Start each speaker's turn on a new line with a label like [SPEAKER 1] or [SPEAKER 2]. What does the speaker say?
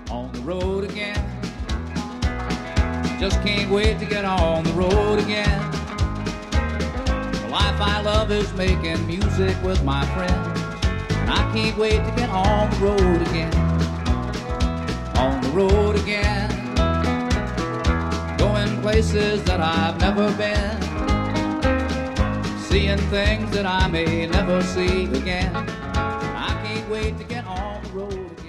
[SPEAKER 1] on the road again. Just can't wait to get on the road again. The life I love is making music with my friends, and I can't wait to get on the road again. On the road again, going places that I've never been, seeing things that I may never see again. I can't wait to get on the road again.